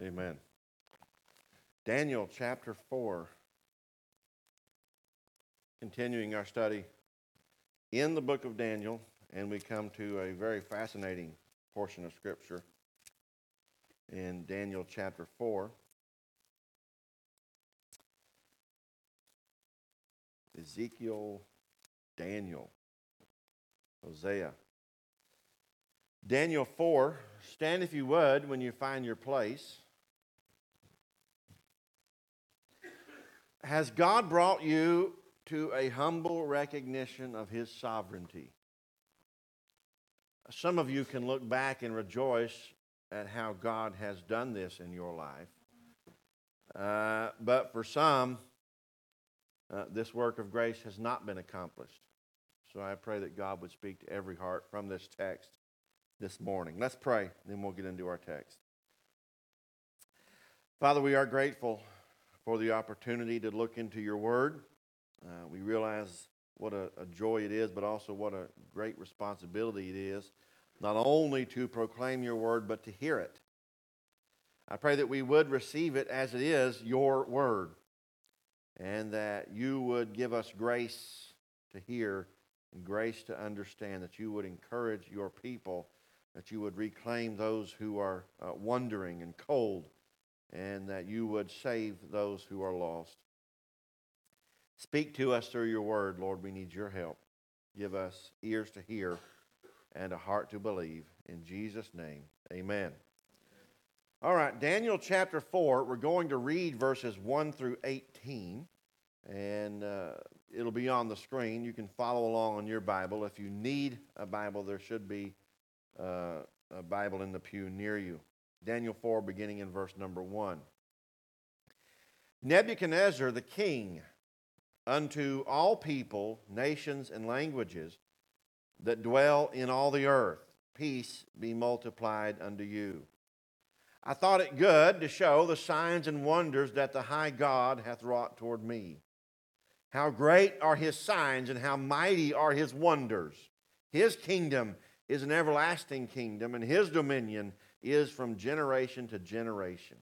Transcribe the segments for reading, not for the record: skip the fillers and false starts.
Amen. Daniel chapter 4. Continuing our study in the book of Daniel, and we come to a very fascinating portion of Scripture in Daniel chapter 4. Ezekiel, Daniel, Hosea. Daniel 4, stand if you would when you find your place. Has God brought you to a humble recognition of His sovereignty? Some of you can look back and rejoice at how God has done this in your life. But for some, this work of grace has not been accomplished. So I pray that God would speak to every heart from this text this morning. Let's pray, then we'll get into our text. Father, we are grateful for the opportunity to look into your word. We realize what a joy it is, but also what a great responsibility it is, not only to proclaim your word, but to hear it. I pray that we would receive it as it is, your word, and that you would give us grace to hear and grace to understand, that you would encourage your people, that you would reclaim those who are wandering and cold, and that you would save those who are lost. Speak to us through your word, Lord. We need your help. Give us ears to hear and a heart to believe. In Jesus' name, amen. All right, Daniel chapter 4, we're going to read verses 1 through 18, and it'll be on the screen. You can follow along on your Bible. If you need a Bible, there should be a Bible in the pew near you. Daniel 4, beginning in verse number 1. Nebuchadnezzar the king, unto all people, nations, and languages that dwell in all the earth, peace be multiplied unto you. I thought it good to show the signs and wonders that the high God hath wrought toward me. How great are his signs, and how mighty are his wonders. His kingdom is an everlasting kingdom, and his dominion is from generation to generation.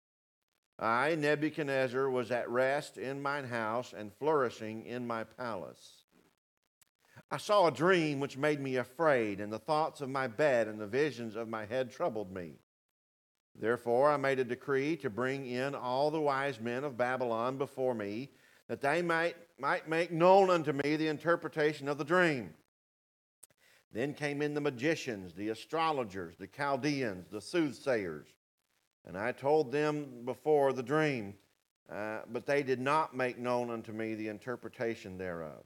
I, Nebuchadnezzar, was at rest in mine house, and flourishing in my palace. I saw a dream which made me afraid, and the thoughts of my bed and the visions of my head troubled me. Therefore I made a decree to bring in all the wise men of Babylon before me, that they might make known unto me the interpretation of the dream. Then came in the magicians, the astrologers, the Chaldeans, the soothsayers, and I told them before the dream, but they did not make known unto me the interpretation thereof.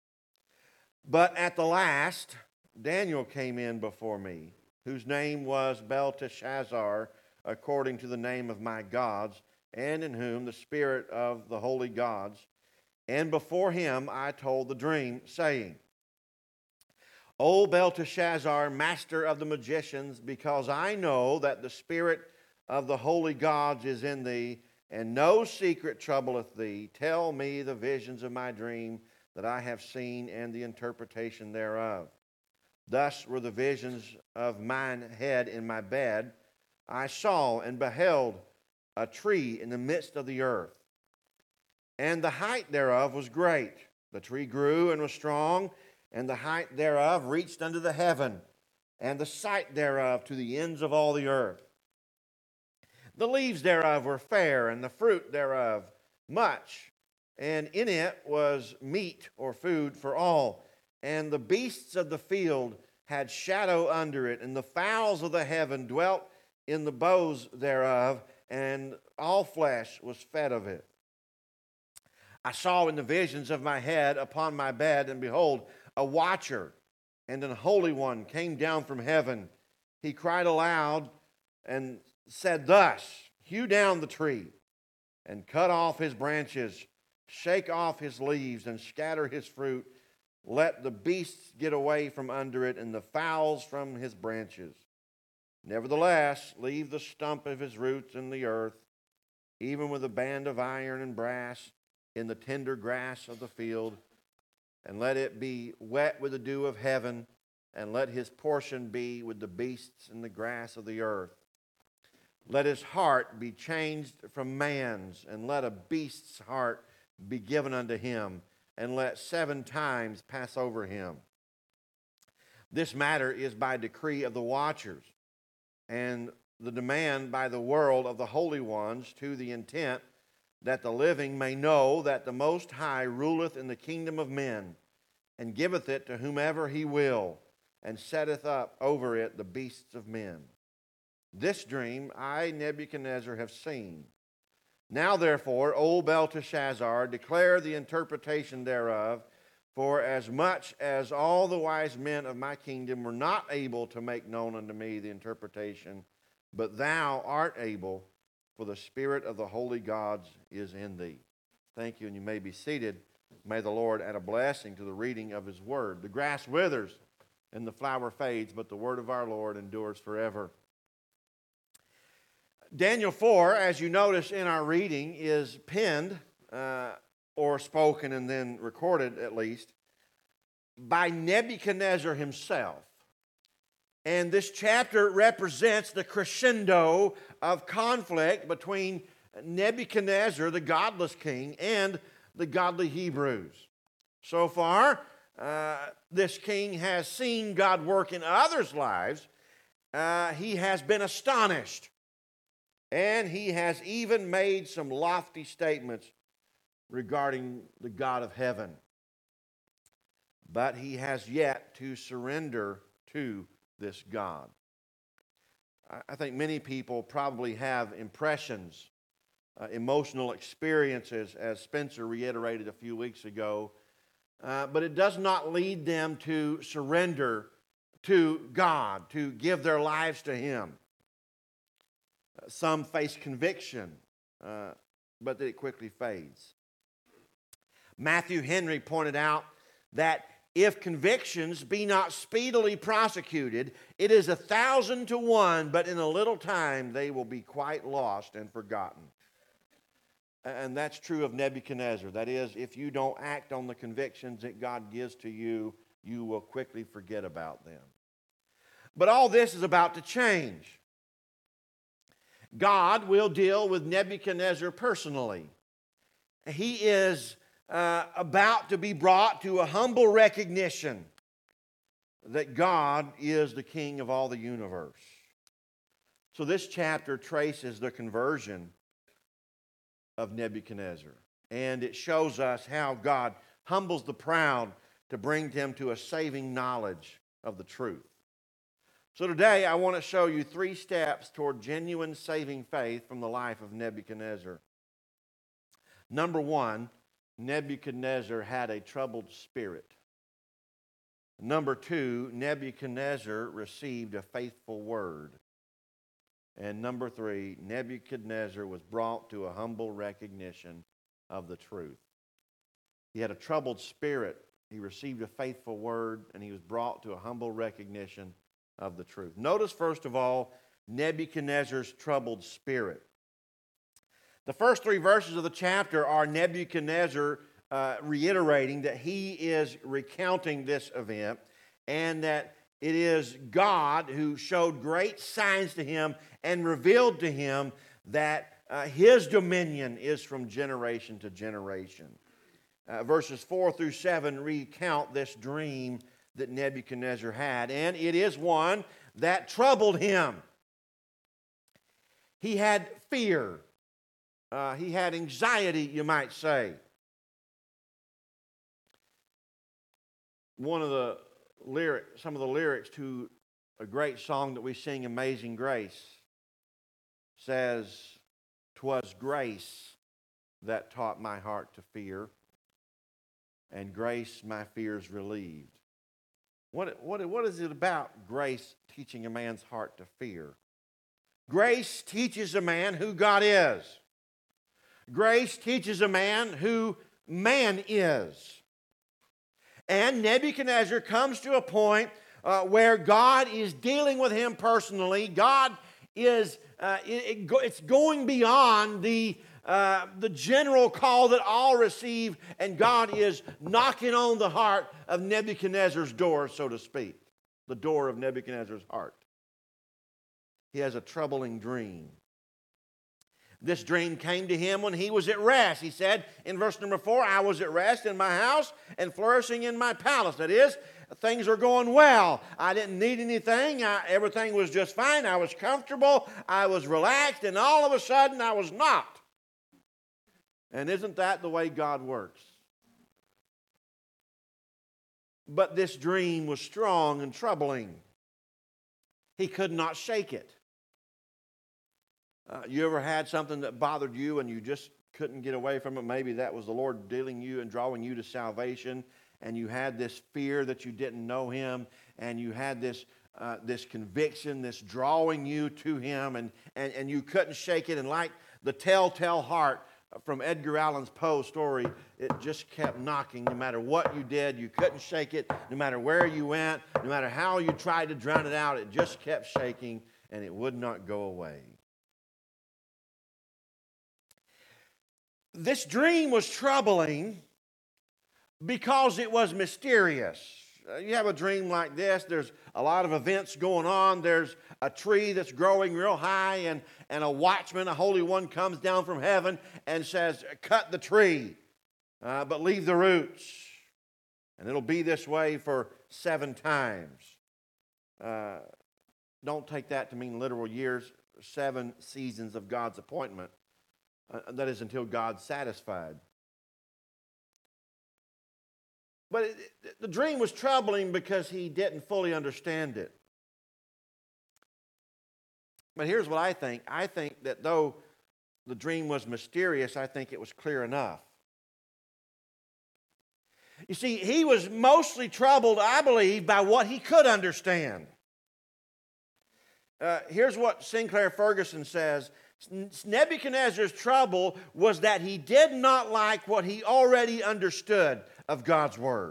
But at the last, Daniel came in before me, whose name was Belteshazzar, according to the name of my gods, and in whom the spirit of the holy gods. And before him I told the dream, saying, O Belteshazzar, master of the magicians, because I know that the spirit of the holy gods is in thee, and no secret troubleth thee, tell me the visions of my dream that I have seen, and the interpretation thereof. Thus were the visions of mine head in my bed. I saw and beheld a tree in the midst of the earth, and the height thereof was great. The tree grew and was strong, and the height thereof reached unto the heaven, and the sight thereof to the ends of all the earth. The leaves thereof were fair, and the fruit thereof much, and in it was meat or food for all. And the beasts of the field had shadow under it, and the fowls of the heaven dwelt in the boughs thereof, and all flesh was fed of it. I saw in the visions of my head upon my bed, and behold, a watcher and an holy one came down from heaven. He cried aloud and said thus, hew down the tree, and cut off his branches, shake off his leaves, and scatter his fruit. Let the beasts get away from under it, and the fowls from his branches. Nevertheless, leave the stump of his roots in the earth, even with a band of iron and brass in the tender grass of the field, and let it be wet with the dew of heaven, and let his portion be with the beasts in the grass of the earth. let his heart be changed from man's, and let a beast's heart be given unto him, and let 7 times pass over him. This matter is by decree of the watchers, and the demand by the world of the holy ones, to the intent that the living may know that the Most High ruleth in the kingdom of men, and giveth it to whomever he will, and setteth up over it the beasts of men. This dream I, Nebuchadnezzar, have seen. Now therefore, O Belteshazzar, declare the interpretation thereof, for as much as all the wise men of my kingdom were not able to make known unto me the interpretation, but thou art able, for the Spirit of the holy gods is in thee. Thank you, and you may be seated. May the Lord add a blessing to the reading of his word. The grass withers and the flower fades, but the word of our Lord endures forever. Daniel 4, as you notice in our reading, is penned, or spoken and then recorded at least, by Nebuchadnezzar himself. And this chapter represents the crescendo of conflict between Nebuchadnezzar, the godless king, and the godly Hebrews. So far, this king has seen God work in others' lives. He has been astonished. And he has even made some lofty statements regarding the God of heaven. But he has yet to surrender to this God. I think many people probably have impressions, emotional experiences, as Spencer reiterated a few weeks ago, but it does not lead them to surrender to God, to give their lives to him. Some face conviction, but it quickly fades. Matthew Henry pointed out that if convictions be not speedily prosecuted, it is 1,000 to 1, but in a little time they will be quite lost and forgotten. And that's true of Nebuchadnezzar. That is, if you don't act on the convictions that God gives to you, you will quickly forget about them. But all this is about to change. God will deal with Nebuchadnezzar personally. He is about to be brought to a humble recognition that God is the King of all the universe. So this chapter traces the conversion of Nebuchadnezzar, and it shows us how God humbles the proud to bring them to a saving knowledge of the truth. So today I want to show you 3 steps toward genuine saving faith from the life of Nebuchadnezzar. Number 1, Nebuchadnezzar had a troubled spirit. Number 2, Nebuchadnezzar received a faithful word. And number 3, Nebuchadnezzar was brought to a humble recognition of the truth. He had a troubled spirit, he received a faithful word, and he was brought to a humble recognition of the truth. Notice, first of all, Nebuchadnezzar's troubled spirit. The first 3 verses of the chapter are Nebuchadnezzar reiterating that he is recounting this event and that it is God who showed great signs to him and revealed to him that his dominion is from generation to generation. Verses 4 through 7 recount this dream that Nebuchadnezzar had, and it is one that troubled him. He had fear. He had anxiety, you might say. Some of the lyrics to a great song that we sing, Amazing Grace, says, "'Twas grace that taught my heart to fear, and grace my fears relieved." What is it about grace teaching a man's heart to fear? Grace teaches a man who God is. Grace teaches a man who man is. And Nebuchadnezzar comes to a point where God is dealing with him personally. God is, it's going beyond the general call that all receive, and God is knocking on the heart of Nebuchadnezzar's door, so to speak, the door of Nebuchadnezzar's heart. He has a troubling dream. This dream came to him when he was at rest. He said in verse number 4, I was at rest in my house and flourishing in my palace. That is, things are going well. I didn't need anything. Everything was just fine. I was comfortable. I was relaxed. And all of a sudden, I was not. And isn't that the way God works? But this dream was strong and troubling. He could not shake it. You ever had something that bothered you and you just couldn't get away from it? Maybe that was the Lord dealing you and drawing you to salvation, and you had this fear that you didn't know Him, and you had this conviction, this drawing you to Him, and you couldn't shake it. And like the telltale heart from Edgar Allan Poe's story, it just kept knocking. No matter what you did, you couldn't shake it. No matter where you went, no matter how you tried to drown it out, it just kept shaking, and it would not go away. This dream was troubling because it was mysterious. You have a dream like this, there's a lot of events going on. There's a tree that's growing real high, and a watchman, a holy one, comes down from heaven and says, cut the tree, but leave the roots. And it'll be this way for 7 times. Don't take that to mean literal years, 7 seasons of God's appointment. That is until God's satisfied. But the dream was troubling because he didn't fully understand it. But here's what I think. I think that though the dream was mysterious, I think it was clear enough. You see, he was mostly troubled, I believe, by what he could understand. Here's what Sinclair Ferguson says. Nebuchadnezzar's trouble was that he did not like what he already understood of God's Word.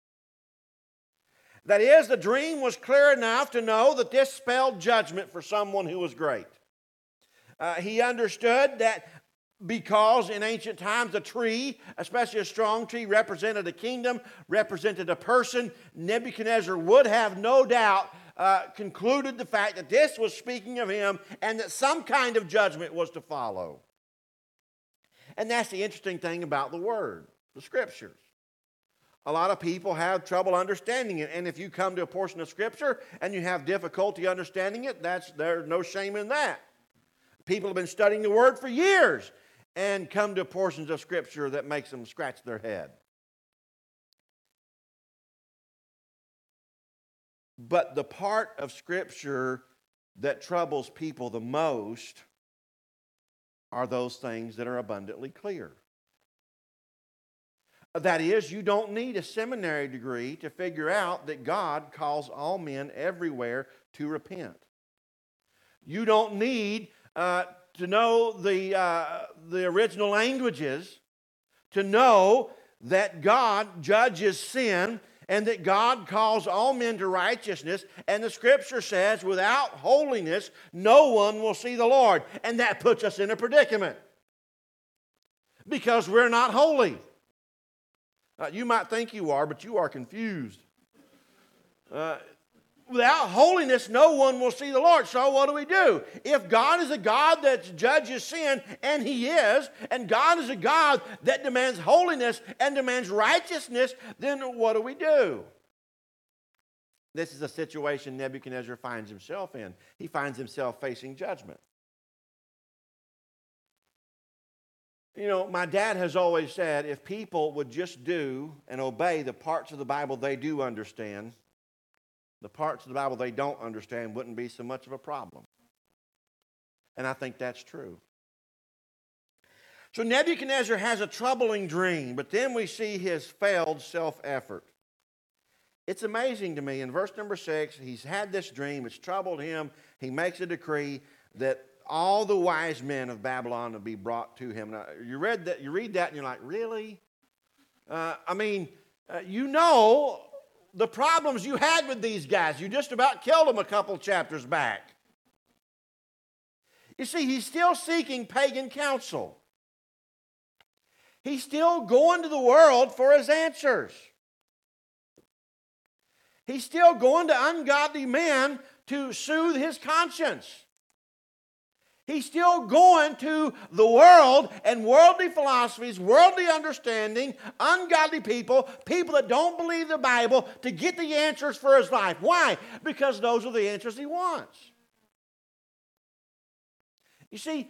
That is, the dream was clear enough to know that this spelled judgment for someone who was great. He understood that because in ancient times a tree, especially a strong tree, represented a kingdom, represented a person, Nebuchadnezzar would have no doubt concluded the fact that this was speaking of him and that some kind of judgment was to follow. And that's the interesting thing about the Word, the Scriptures. A lot of people have trouble understanding it, and if you come to a portion of Scripture and you have difficulty understanding it, there's no shame in that. People have been studying the Word for years and come to portions of Scripture that makes them scratch their head. But the part of Scripture that troubles people the most are those things that are abundantly clear. That is, you don't need a seminary degree to figure out that God calls all men everywhere to repent. You don't need to know the original languages to know that God judges sin and that God calls all men to righteousness. And the Scripture says, without holiness, no one will see the Lord. And that puts us in a predicament because we're not holy. You might think you are, but you are confused. Without holiness, no one will see the Lord. So what do? If God is a God that judges sin, and He is, and God is a God that demands holiness and demands righteousness, then what do? This is a situation Nebuchadnezzar finds himself in. He finds himself facing judgment. You know, my dad has always said, if people would just do and obey the parts of the Bible they do understand, the parts of the Bible they don't understand wouldn't be so much of a problem. And I think that's true. So Nebuchadnezzar has a troubling dream, but then we see his failed self-effort. It's amazing to me. In verse number 6, he's had this dream. It's troubled him. He makes a decree that all the wise men of Babylon will be brought to him. Now, you read that and you're like, really? You know the problems you had with these guys. You just about killed them a couple chapters back. You see, he's still seeking pagan counsel. He's still going to the world for his answers. He's still going to ungodly men to soothe his conscience. He's still going to the world and worldly philosophies, worldly understanding, ungodly people, people that don't believe the Bible to get the answers for his life. Why? Because those are the answers he wants. You see,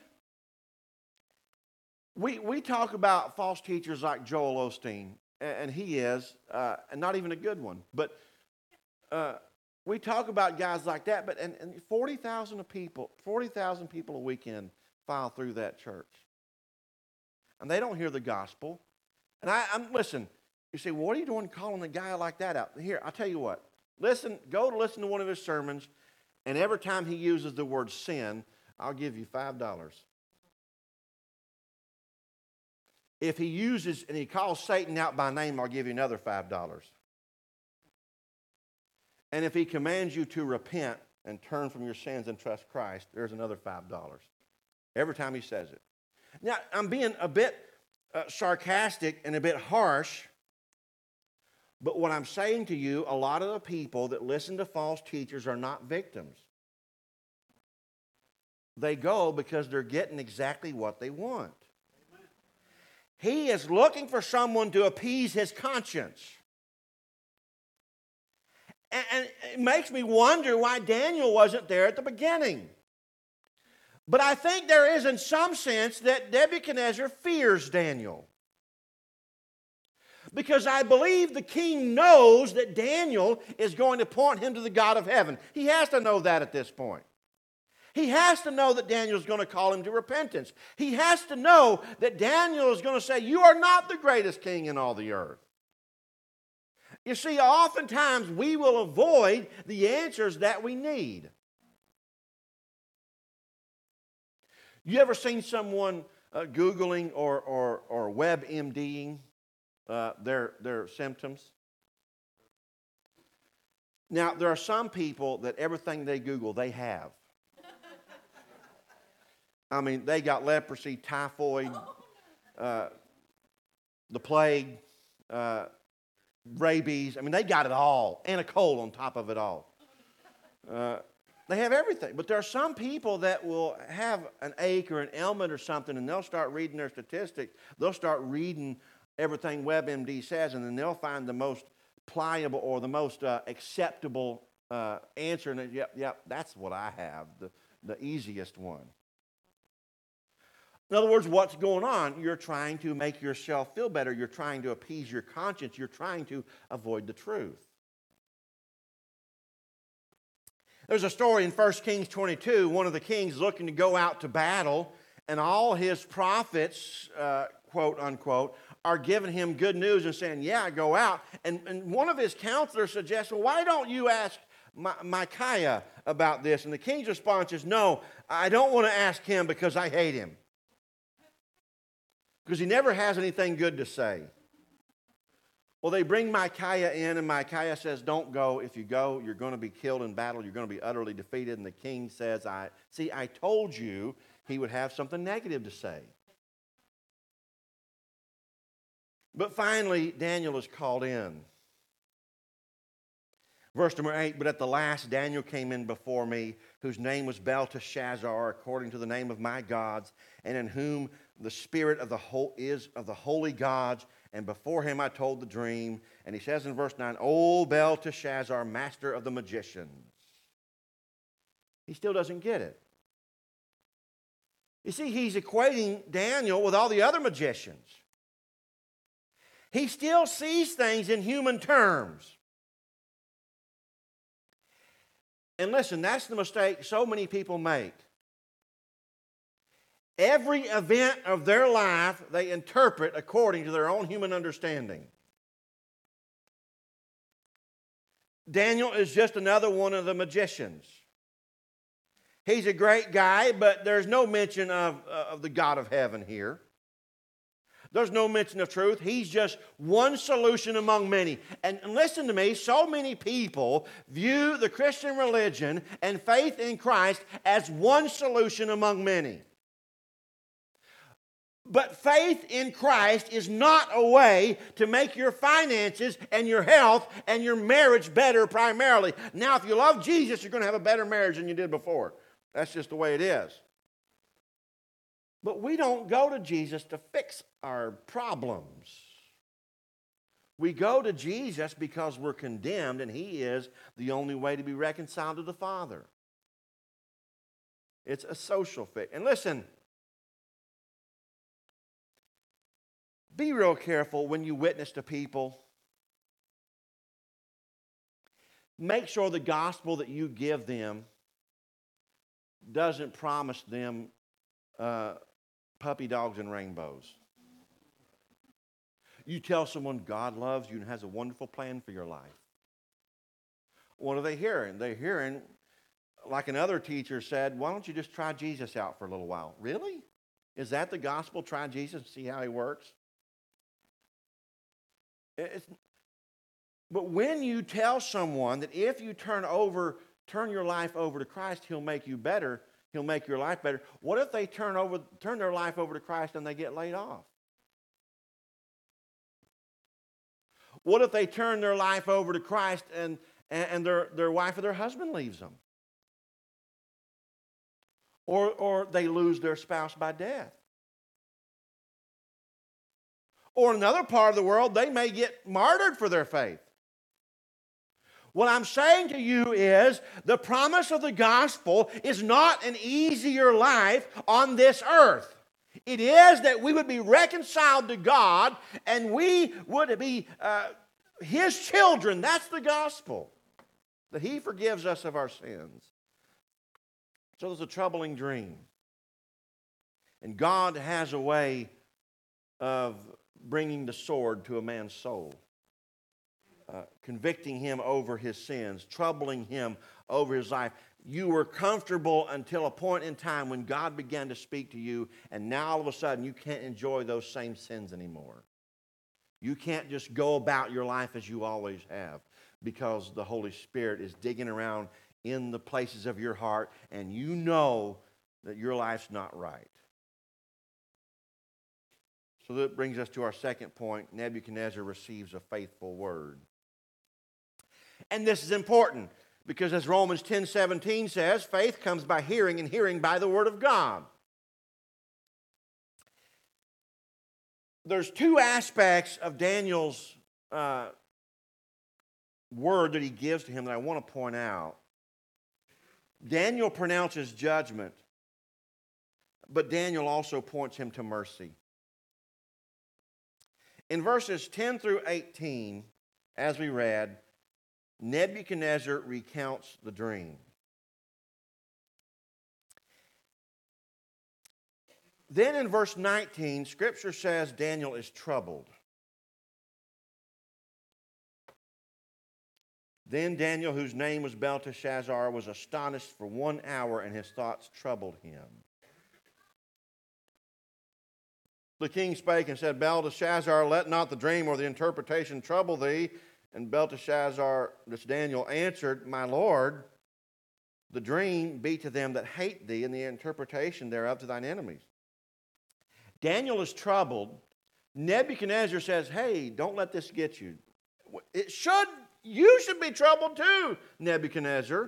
we talk about false teachers like Joel Osteen, and he is, and not even a good one, but we talk about guys like that, but and 40,000 people a weekend file through that church. And they don't hear the gospel. And I'm listen, you say, well, what are you doing calling a guy like that out? Here, I'll tell you what. Listen to one of his sermons, and every time he uses the word sin, I'll give you $5. If he uses and he calls Satan out by name, I'll give you another $5. And if he commands you to repent and turn from your sins and trust Christ, there's another $5. Every time he says it. Now, I'm being a bit sarcastic and a bit harsh, but what I'm saying to you, a lot of the people that listen to false teachers are not victims. They go because they're getting exactly what they want. Amen. He is looking for someone to appease his conscience. And it makes me wonder why Daniel wasn't there at the beginning. But I think there is in some sense that Nebuchadnezzar fears Daniel. Because I believe the king knows that Daniel is going to point him to the God of heaven. He has to know that at this point. He has to know that Daniel is going to call him to repentance. He has to know that Daniel is going to say, you are not the greatest king in all the earth. You see, oftentimes we will avoid the answers that we need. You ever seen someone Googling or WebMDing their symptoms? Now, there are some people that everything they Google, they have. I mean, they got leprosy, typhoid, the plague, rabies. I mean, they got it all, and a cold on top of it all. They have everything. But there are some people that will have an ache or an ailment or something, and they'll start reading their statistics. They'll start reading everything WebMD says, and then they'll find the most pliable or the most acceptable answer. And yep, that's what I have, the easiest one. In other words, what's going on? You're trying to make yourself feel better. You're trying to appease your conscience. You're trying to avoid the truth. There's a story in 1 Kings 22, one of the kings looking to go out to battle, and all his prophets, quote unquote, are giving him good news and saying, yeah, go out. And one of his counselors suggests, well, why don't you ask Micaiah about this? And the king's response is, no, I don't want to ask him because I hate him. Because he never has anything good to say. Well, they bring Micaiah in, and Micaiah says, don't go. If you go, you're going to be killed in battle. You're going to be utterly defeated. And the king says, I told you he would have something negative to say. But finally, Daniel is called in. Verse number 8, but at the last Daniel came in before me, whose name was Belteshazzar, according to the name of my gods, and in whom the spirit of the holy gods, and before him I told the dream. And he says in verse 9, O Belteshazzar, master of the magicians. He still doesn't get it. You see, he's equating Daniel with all the other magicians. He still sees things in human terms. And listen, that's the mistake so many people make. Every event of their life they interpret according to their own human understanding. Daniel is just another one of the magicians. He's a great guy, but there's no mention of the God of heaven here. There's no mention of truth. He's just one solution among many. And listen to me, so many people view the Christian religion and faith in Christ as one solution among many. But faith in Christ is not a way to make your finances and your health and your marriage better primarily. Now, if you love Jesus, you're going to have a better marriage than you did before. That's just the way it is. But we don't go to Jesus to fix our problems. We go to Jesus because we're condemned, and He is the only way to be reconciled to the Father. It's a social fix. And listen, be real careful when you witness to people. Make sure the gospel that you give them doesn't promise them puppy dogs and rainbows. You tell someone God loves you and has a wonderful plan for your life. What are they hearing? They're hearing, like another teacher said, why don't you just try Jesus out for a little while? Really? Is that the gospel? Try Jesus and see how He works? But when you tell someone that if you turn your life over to Christ, He'll make you better, He'll make your life better. What if they turn their life over to Christ and they get laid off? What if they turn their life over to Christ and their wife or their husband leaves them? Or they lose their spouse by death? Or in another part of the world, they may get martyred for their faith. What I'm saying to you is the promise of the gospel is not an easier life on this earth. It is that we would be reconciled to God and we would be His children. That's the gospel. That He forgives us of our sins. So there's a troubling dream. And God has a way of bringing the sword to a man's soul. Convicting him over his sins, troubling him over his life. You were comfortable until a point in time when God began to speak to you, and now all of a sudden you can't enjoy those same sins anymore. You can't just go about your life as you always have, because the Holy Spirit is digging around in the places of your heart, and you know that your life's not right. So that brings us to our second point. Nebuchadnezzar receives a faithful word. And this is important because as Romans 10:17 says, faith comes by hearing and hearing by the word of God. There's two aspects of Daniel's word that he gives to him that I want to point out. Daniel pronounces judgment, but Daniel also points him to mercy. In verses 10 through 18, as we read, Nebuchadnezzar recounts the dream. Then in verse 19, Scripture says Daniel is troubled. Then Daniel, whose name was Belteshazzar, was astonished for 1 hour, and his thoughts troubled him. The king spake and said, Belteshazzar, let not the dream or the interpretation trouble thee. And Belteshazzar, this Daniel, answered, My Lord, the dream be to them that hate thee, and the interpretation thereof to thine enemies. Daniel is troubled. Nebuchadnezzar says, hey, don't let this get you. You should be troubled too, Nebuchadnezzar.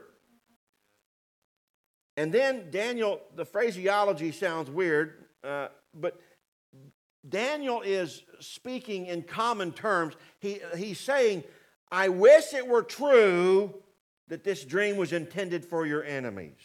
And then Daniel, the phraseology sounds weird, but Daniel is speaking in common terms. He's saying, I wish it were true that this dream was intended for your enemies.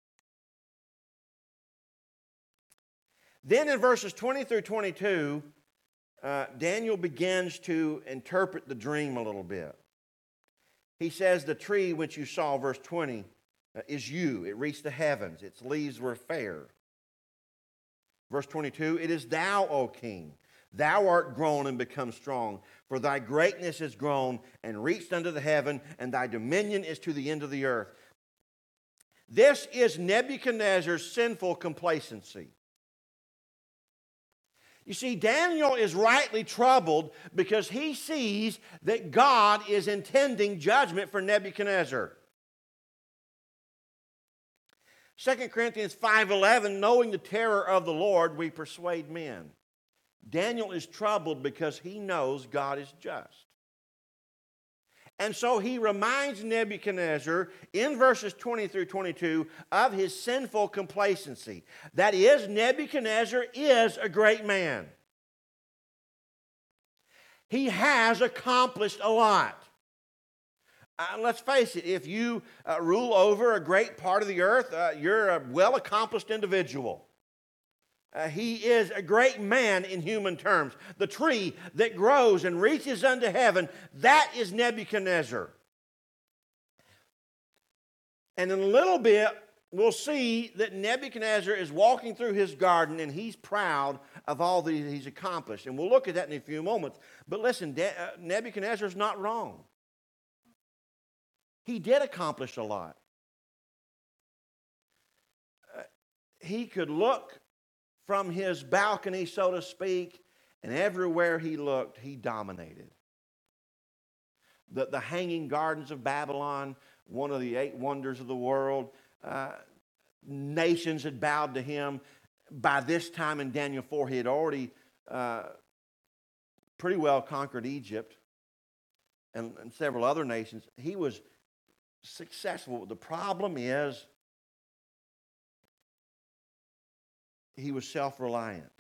Then in verses 20 through 22, Daniel begins to interpret the dream a little bit. He says, the tree which you saw, verse 20, is you. It reached the heavens. Its leaves were fair. Verse 22, it is thou, O king. Thou art grown and become strong, for thy greatness is grown and reached unto the heaven, and thy dominion is to the end of the earth. This is Nebuchadnezzar's sinful complacency. You see, Daniel is rightly troubled because he sees that God is intending judgment for Nebuchadnezzar. 2 Corinthians 5:11, knowing the terror of the Lord, we persuade men. Daniel is troubled because he knows God is just. And so he reminds Nebuchadnezzar in verses 20 through 22 of his sinful complacency. That is, Nebuchadnezzar is a great man. He has accomplished a lot. Let's face it, if you rule over a great part of the earth, you're a well-accomplished individual. He is a great man in human terms. The tree that grows and reaches unto heaven, that is Nebuchadnezzar. And in a little bit, we'll see that Nebuchadnezzar is walking through his garden and he's proud of all that he's accomplished. And we'll look at that in a few moments. But listen, Nebuchadnezzar's not wrong. He did accomplish a lot. He could look from his balcony, so to speak, and everywhere he looked, he dominated. The Hanging Gardens of Babylon, one of the 8 wonders of the world, nations had bowed to him. By this time in Daniel 4, he had already pretty well conquered Egypt and several other nations. He was successful. The problem is, he was self-reliant.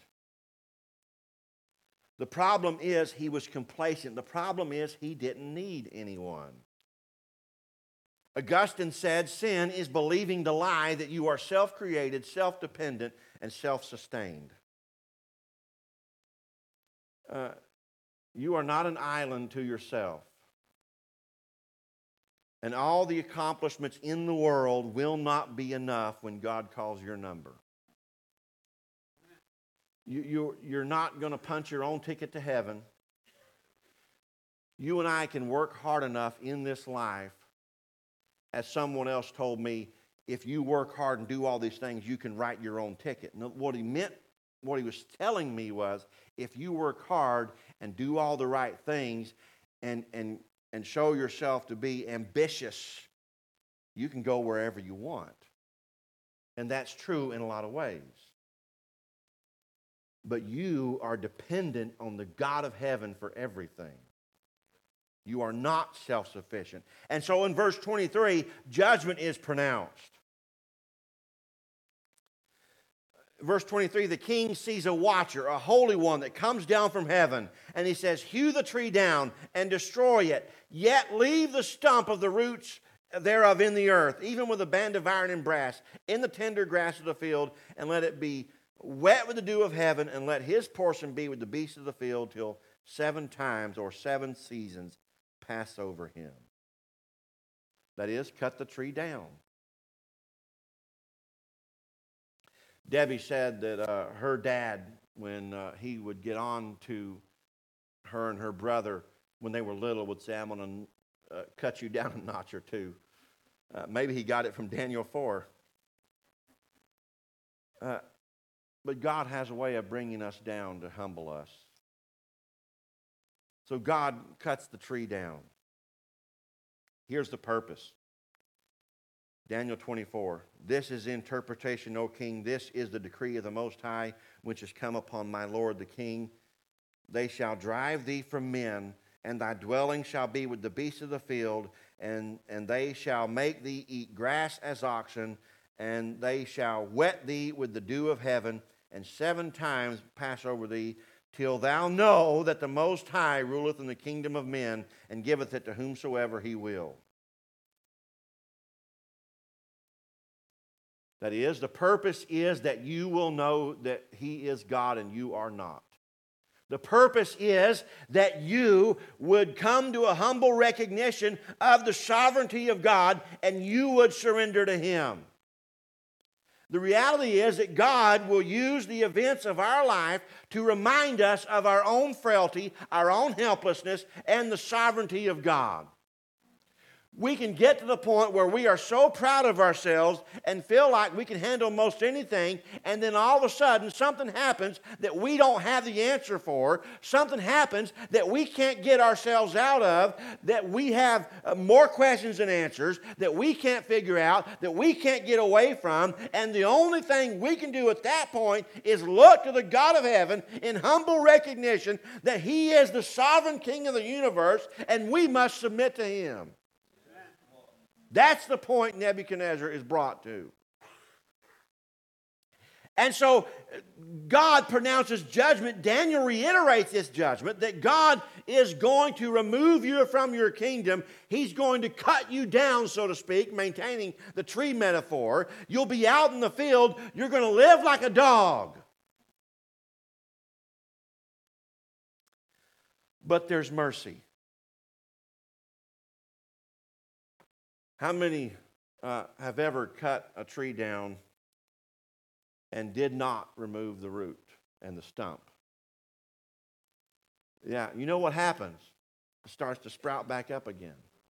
The problem is he was complacent. The problem is he didn't need anyone. Augustine said, sin is believing the lie that you are self-created, self-dependent, and self-sustained. You are not an island to yourself. And all the accomplishments in the world will not be enough when God calls your number. You're not going to punch your own ticket to heaven. You and I can work hard enough in this life. As someone else told me, if you work hard and do all these things, you can write your own ticket. And what he meant, what he was telling me was, if you work hard and do all the right things and show yourself to be ambitious, you can go wherever you want. And that's true in a lot of ways. But you are dependent on the God of heaven for everything. You are not self-sufficient. And so in verse 23, judgment is pronounced. Verse 23, the king sees a watcher, a holy one that comes down from heaven, and he says, hew the tree down and destroy it, yet leave the stump of the roots thereof in the earth, even with a band of iron and brass, in the tender grass of the field, and let it be wet with the dew of heaven, and let his portion be with the beasts of the field till 7 times or 7 seasons pass over him. That is, cut the tree down. Debbie said that her dad, when he would get on to her and her brother when they were little, would say, I'm going to cut you down a notch or two. Maybe he got it from Daniel 4. But God has a way of bringing us down to humble us. So God cuts the tree down. Here's the purpose. Daniel 24. This is interpretation, O king. This is the decree of the Most High, which has come upon my lord the king. They shall drive thee from men, and thy dwelling shall be with the beasts of the field, and they shall make thee eat grass as oxen, and they shall wet thee with the dew of heaven, and 7 times pass over thee, till thou know that the Most High ruleth in the kingdom of men, and giveth it to whomsoever he will. That is, the purpose is that you will know that he is God and you are not. The purpose is that you would come to a humble recognition of the sovereignty of God and you would surrender to him. The reality is that God will use the events of our life to remind us of our own frailty, our own helplessness, and the sovereignty of God. We can get to the point where we are so proud of ourselves and feel like we can handle most anything, and then all of a sudden something happens that we don't have the answer for. Something happens that we can't get ourselves out of, that we have more questions than answers, that we can't figure out, that we can't get away from, and the only thing we can do at that point is look to the God of heaven in humble recognition that He is the sovereign King of the universe, and we must submit to Him. That's the point Nebuchadnezzar is brought to. And so God pronounces judgment. Daniel reiterates this judgment that God is going to remove you from your kingdom. He's going to cut you down, so to speak, maintaining the tree metaphor. You'll be out in the field. You're going to live like a dog. But there's mercy. How many have ever cut a tree down and did not remove the root and the stump? Yeah, you know what happens? It starts to sprout back up again.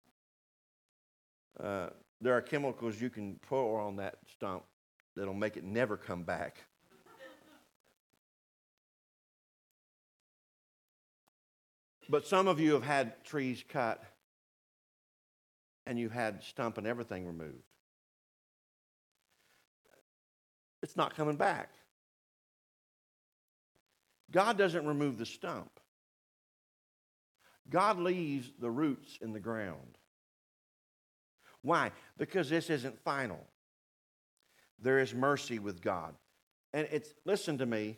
There are chemicals you can pour on that stump that'll make it never come back. But some of you have had trees cut and you had stump and everything removed. It's not coming back. God doesn't remove the stump. God leaves the roots in the ground. Why? Because this isn't final. There is mercy with God. And listen to me,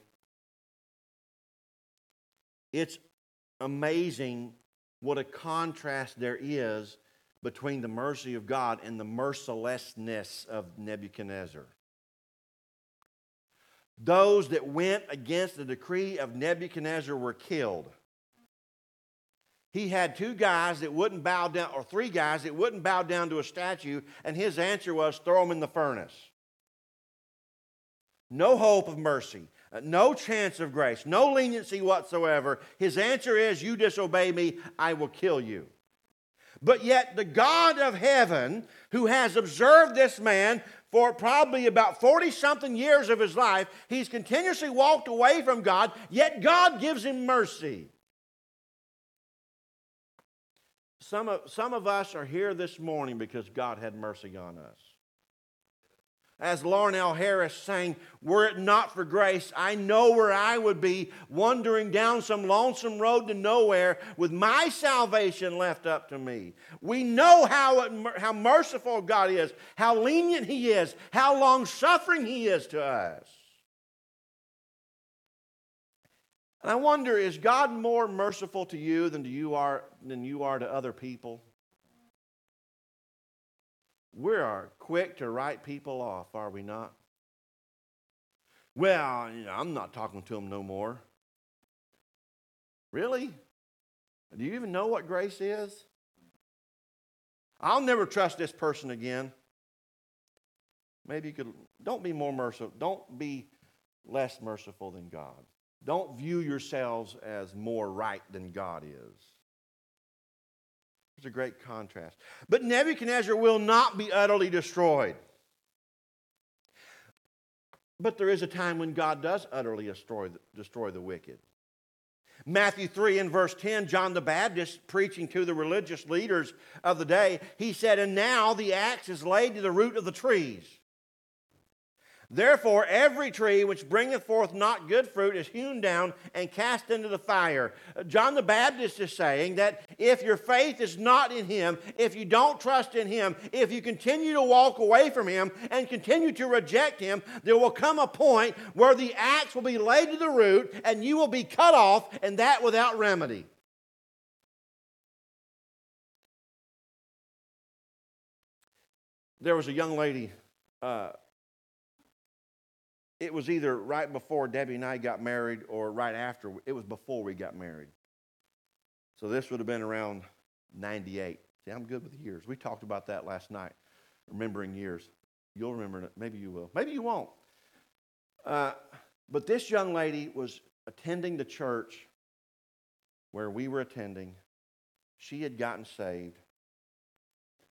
it's amazing what a contrast there is between the mercy of God and the mercilessness of Nebuchadnezzar. Those that went against the decree of Nebuchadnezzar were killed. He had 2 guys that wouldn't bow down, or 3 guys that wouldn't bow down to a statue, and his answer was, throw them in the furnace. No hope of mercy, no chance of grace, no leniency whatsoever. His answer is, you disobey me, I will kill you. But yet the God of heaven, who has observed this man for probably about 40-something years of his life, he's continuously walked away from God, yet God gives him mercy. Some of us are here this morning because God had mercy on us. As Lauren L. Harris sang, were it not for grace, I know where I would be, wandering down some lonesome road to nowhere with my salvation left up to me. We know how merciful God is, how lenient He is, how long-suffering He is to us. And I wonder, is God more merciful to you than you are to other people? We are quick to write people off, are we not? Well, I'm not talking to them no more. Really? Do you even know what grace is? I'll never trust this person again. Maybe you could, don't be more merciful. Don't be less merciful than God. Don't view yourselves as more right than God is. It's a great contrast. But Nebuchadnezzar will not be utterly destroyed. But there is a time when God does utterly destroy the wicked. Matthew 3 and verse 10, John the Baptist preaching to the religious leaders of the day, he said, and now the axe is laid to the root of the trees. Therefore, every tree which bringeth forth not good fruit is hewn down and cast into the fire. John the Baptist is saying that if your faith is not in Him, if you don't trust in Him, if you continue to walk away from Him and continue to reject Him, there will come a point where the axe will be laid to the root and you will be cut off, and that without remedy. There was a young lady, it was either right before Debbie and I got married or right after. It was before we got married. So this would have been around 98. See, I'm good with years. We talked about that last night, remembering years. You'll remember it. Maybe you will. Maybe you won't. But this young lady was attending the church where we were attending. She had gotten saved.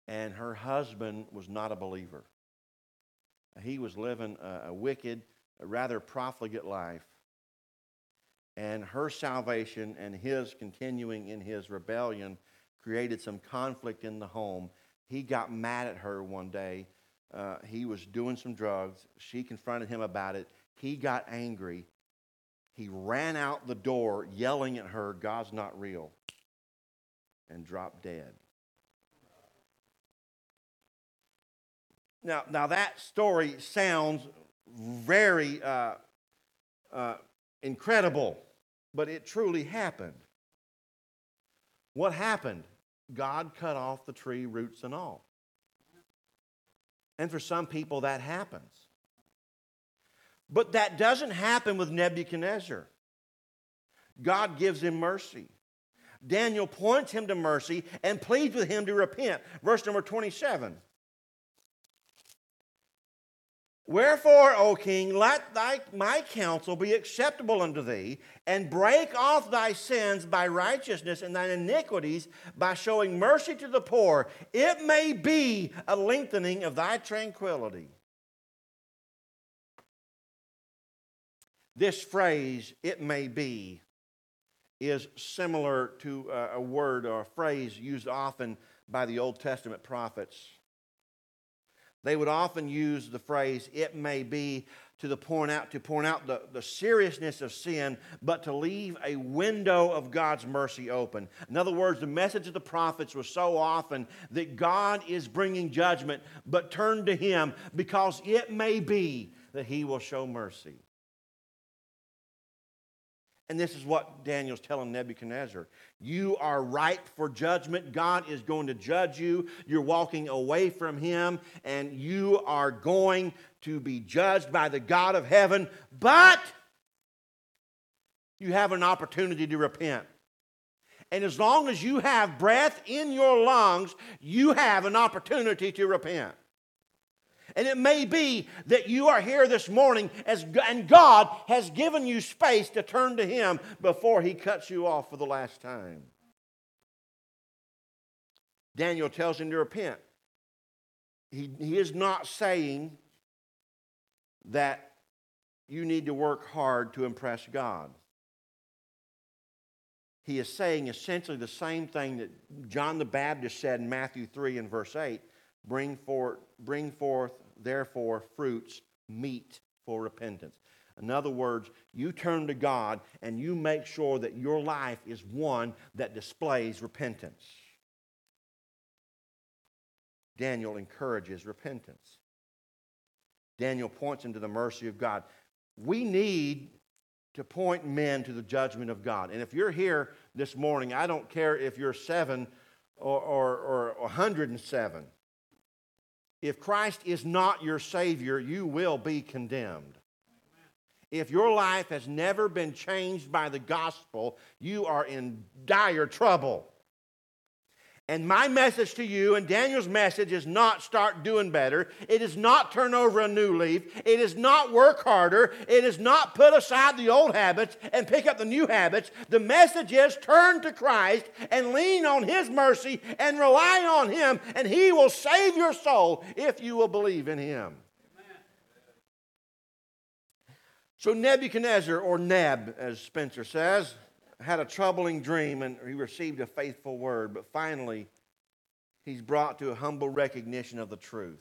and her husband was not a believer. He was living a wicked, a rather profligate life. And her salvation and his continuing in his rebellion created some conflict in the home. He got mad at her one day. He was doing some drugs. She confronted him about it. He got angry. He ran out the door yelling at her, "God's not real," and dropped dead. Now that story sounds very incredible, but it truly happened. What happened? God cut off the tree, roots and all. And for some people that happens. But that doesn't happen with Nebuchadnezzar. God gives him mercy. Daniel points him to mercy and pleads with him to repent. Verse number 27. Wherefore, O king, let my counsel be acceptable unto thee, and break off thy sins by righteousness and thine iniquities by showing mercy to the poor. It may be a lengthening of thy tranquility. This phrase, "it may be," is similar to a word or a phrase used often by the Old Testament prophets. They would often use the phrase, "it may be," to point out the seriousness of sin, but to leave a window of God's mercy open. In other words, the message of the prophets was so often that God is bringing judgment, but turn to Him because it may be that He will show mercy. And this is what Daniel's telling Nebuchadnezzar. You are ripe for judgment. God is going to judge you. You're walking away from Him, and you are going to be judged by the God of heaven. But you have an opportunity to repent. And as long as you have breath in your lungs, you have an opportunity to repent. And it may be that you are here this morning and God has given you space to turn to Him before He cuts you off for the last time. Daniel tells him to repent. He is not saying that you need to work hard to impress God. He is saying essentially the same thing that John the Baptist said in Matthew 3 and verse 8. Bring forth, therefore, fruits meet for repentance. In other words, you turn to God and you make sure that your life is one that displays repentance. Daniel encourages repentance. Daniel points into the mercy of God. We need to point men to the judgment of God. And if you're here this morning, I don't care if you're 7 or 107. If Christ is not your Savior, you will be condemned. If your life has never been changed by the gospel, you are in dire trouble. And my message to you and Daniel's message is not start doing better. It is not turn over a new leaf. It is not work harder. It is not put aside the old habits and pick up the new habits. The message is turn to Christ and lean on His mercy and rely on Him, and He will save your soul if you will believe in Him. So Nebuchadnezzar, or Neb, as Spencer says, had a troubling dream and he received a faithful word, but finally he's brought to a humble recognition of the truth.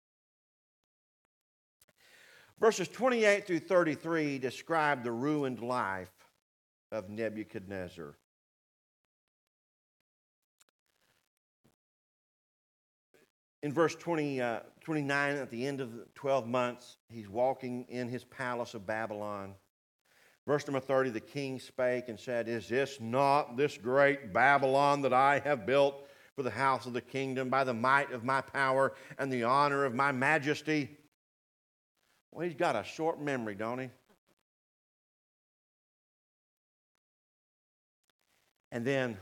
Verses 28 through 33 describe the ruined life of Nebuchadnezzar. In verse 29, at the end of the 12 months, he's walking in his palace of Babylon. Verse number 30, the king spake and said, Is this not this great Babylon that I have built for the house of the kingdom by the might of my power and the honor of my majesty? Well, he's got a short memory, don't he? And then,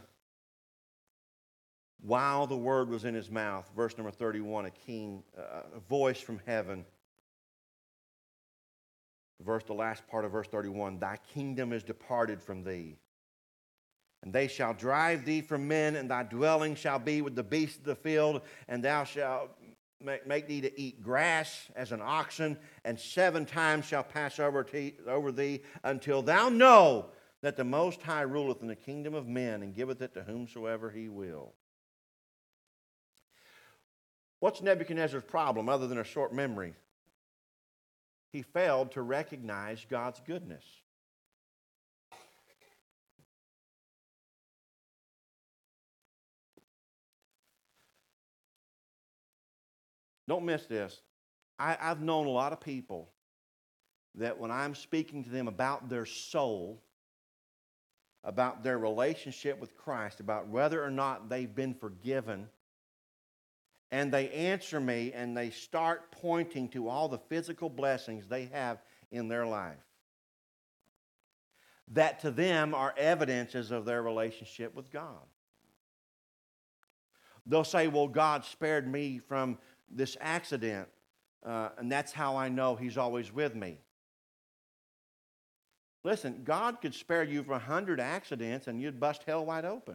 while the word was in his mouth, verse number 31, a voice from heaven, the last part of verse 31, Thy kingdom is departed from thee, And they shall drive thee from men, and thy dwelling shall be with the beasts of the field, and thou shalt make thee to eat grass as an oxen, and 7 times shall pass over thee, until thou know that the Most High ruleth in the kingdom of men, and giveth it to whomsoever he will. What's Nebuchadnezzar's problem other than a short memory? He failed to recognize God's goodness. Don't miss this. I've known a lot of people that when I'm speaking to them about their soul, about their relationship with Christ, about whether or not they've been forgiven, and they answer me and they start pointing to all the physical blessings they have in their life, that to them are evidences of their relationship with God. They'll say, well, God spared me from this accident, and that's how I know he's always with me. Listen, God could spare you from 100 accidents and you'd bust hell wide open.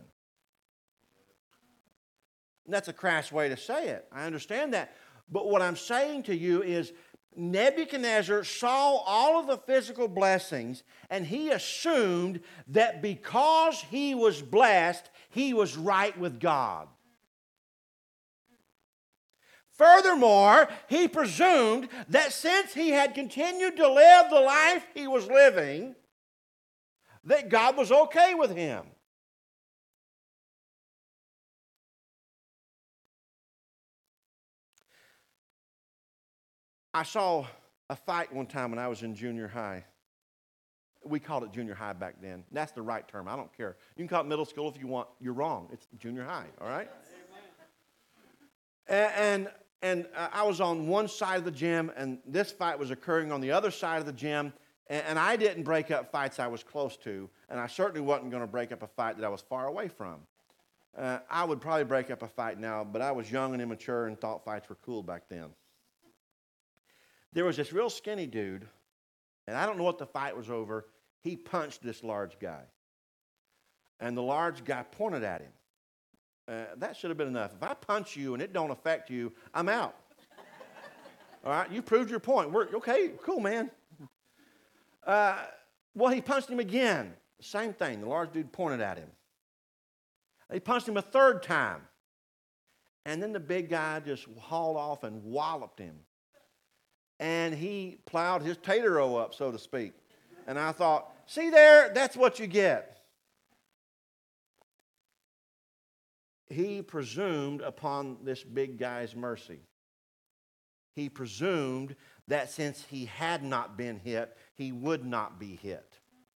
And that's a crass way to say it. I understand that. But what I'm saying to you is Nebuchadnezzar saw all of the physical blessings, and he assumed that because he was blessed, he was right with God. Furthermore, he presumed that since he had continued to live the life he was living, that God was okay with him. I saw a fight one time when I was in junior high. We called it junior high back then. That's the right term. I don't care. You can call it middle school if you want. You're wrong. It's junior high, all right? And I was on one side of the gym, and this fight was occurring on the other side of the gym, and I didn't break up fights I was close to, and I certainly wasn't going to break up a fight that I was far away from. I would probably break up a fight now, but I was young and immature and thought fights were cool back then. There was this real skinny dude, and I don't know what the fight was over. He punched this large guy, and the large guy pointed at him. That should have been enough. If I punch you and it don't affect you, I'm out. All right, you proved your point. We're okay, cool, man. Well, he punched him again. Same thing. The large dude pointed at him. He punched him a third time. And then the big guy just hauled off and walloped him. And he plowed his tater row up, so to speak. And I thought, see there, that's what you get. He presumed upon this big guy's mercy. He presumed that since he had not been hit, he would not be hit.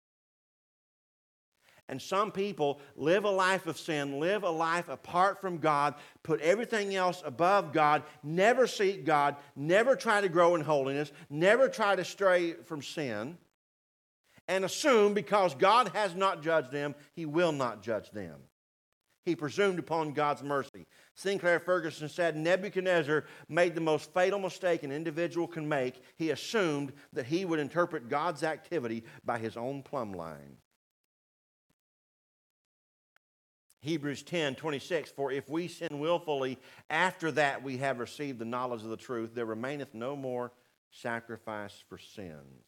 And some people live a life of sin, live a life apart from God, put everything else above God, never seek God, never try to grow in holiness, never try to stray from sin, and assume because God has not judged them, he will not judge them. He presumed upon God's mercy. Sinclair Ferguson said, Nebuchadnezzar made the most fatal mistake an individual can make. He assumed that he would interpret God's activity by his own plumb line. Hebrews 10:26, for if we sin willfully, after that we have received the knowledge of the truth, there remaineth no more sacrifice for sins.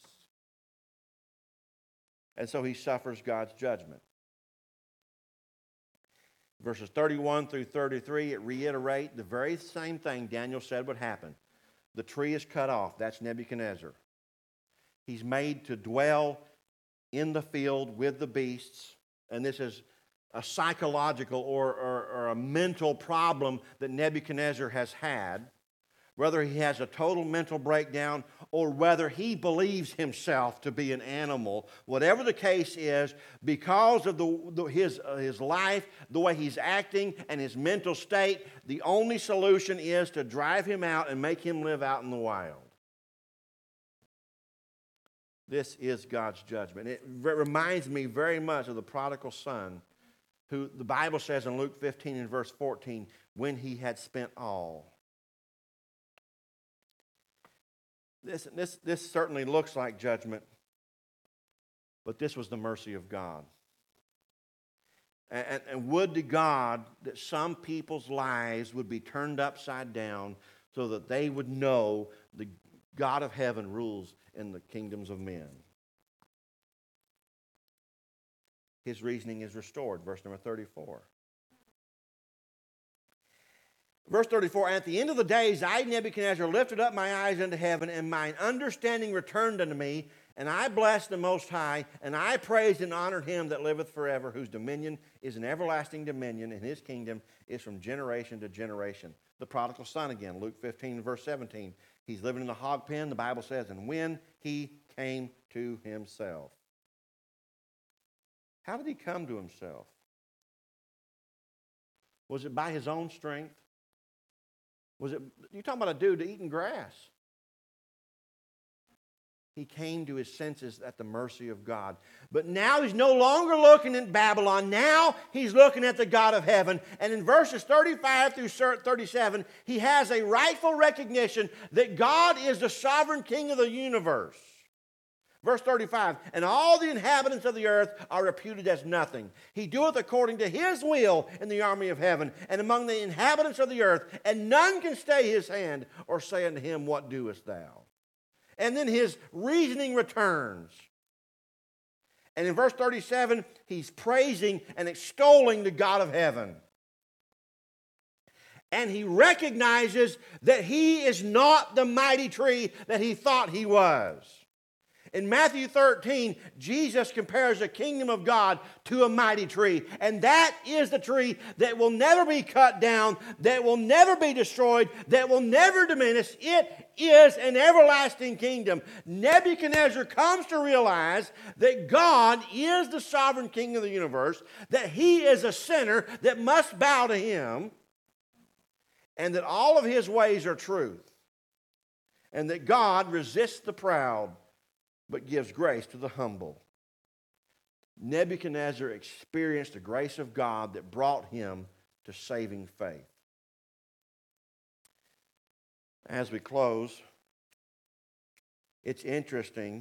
And so he suffers God's judgment. Verses 31 through 33, it reiterates the very same thing Daniel said would happen. The tree is cut off. That's Nebuchadnezzar. He's made to dwell in the field with the beasts. And this is a psychological or a mental problem that Nebuchadnezzar has had. Whether he has a total mental breakdown or whether he believes himself to be an animal, whatever the case is, because of his life, the way he's acting, and his mental state, the only solution is to drive him out and make him live out in the wild. This is God's judgment. It reminds me very much of the prodigal son, who the Bible says in Luke 15 and verse 14, when he had spent all. This certainly looks like judgment, but this was the mercy of God. And would to God that some people's lives would be turned upside down so that they would know the God of heaven rules in the kingdoms of men. His reasoning is restored. Verse number 34. Verse 34, at the end of the days, I, Nebuchadnezzar, lifted up my eyes unto heaven, and mine understanding returned unto me, and I blessed the Most High, and I praised and honored him that liveth forever, whose dominion is an everlasting dominion, and his kingdom is from generation to generation. The prodigal son again, Luke 15, verse 17. He's living in the hog pen, the Bible says, and when he came to himself. How did he come to himself? Was it by his own strength? Was it, you're talking about a dude eating grass. He came to his senses at the mercy of God. But now he's no longer looking at Babylon. Now he's looking at the God of heaven. And in verses 35 through 37, he has a rightful recognition that God is the sovereign king of the universe. Verse 35, and all the inhabitants of the earth are reputed as nothing. He doeth according to his will in the army of heaven and among the inhabitants of the earth, and none can stay his hand or say unto him, what doest thou? And then his reasoning returns. And in verse 37, he's praising and extolling the God of heaven. And he recognizes that he is not the mighty tree that he thought he was. In Matthew 13, Jesus compares the kingdom of God to a mighty tree. And that is the tree that will never be cut down, that will never be destroyed, that will never diminish. It is an everlasting kingdom. Nebuchadnezzar comes to realize that God is the sovereign king of the universe, that he is a sinner that must bow to him, and that all of his ways are truth, and that God resists the proud but gives grace to the humble. Nebuchadnezzar experienced the grace of God that brought him to saving faith. As we close, it's interesting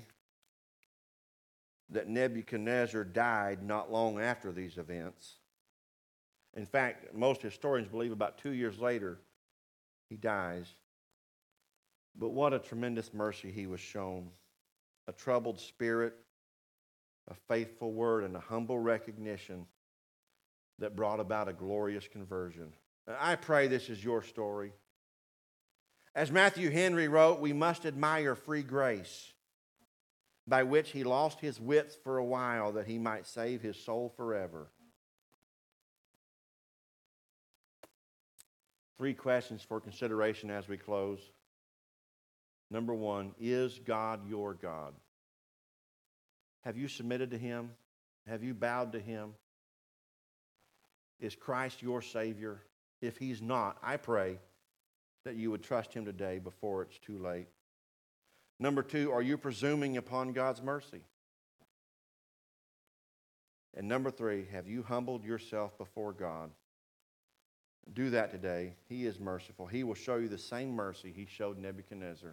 that Nebuchadnezzar died not long after these events. In fact, most historians believe about 2 years later he dies. But what a tremendous mercy he was shown. A troubled spirit, a faithful word, and a humble recognition that brought about a glorious conversion. I pray this is your story. As Matthew Henry wrote, we must admire free grace, by which he lost his wits for a while that he might save his soul forever. 3 questions for consideration as we close. Number 1, is God your God? Have you submitted to him? Have you bowed to him? Is Christ your Savior? If he's not, I pray that you would trust him today before it's too late. Number 2, are you presuming upon God's mercy? And number 3, have you humbled yourself before God? Do that today. He is merciful. He will show you the same mercy he showed Nebuchadnezzar.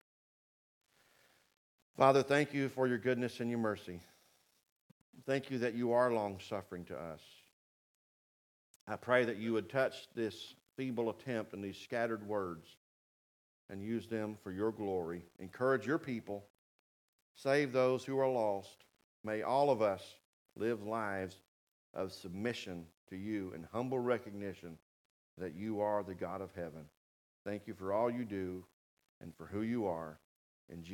Father, thank you for your goodness and your mercy. Thank you that you are long-suffering to us. I pray that you would touch this feeble attempt and these scattered words and use them for your glory. Encourage your people. Save those who are lost. May all of us live lives of submission to you and humble recognition that you are the God of heaven. Thank you for all you do and for who you are. In Jesus'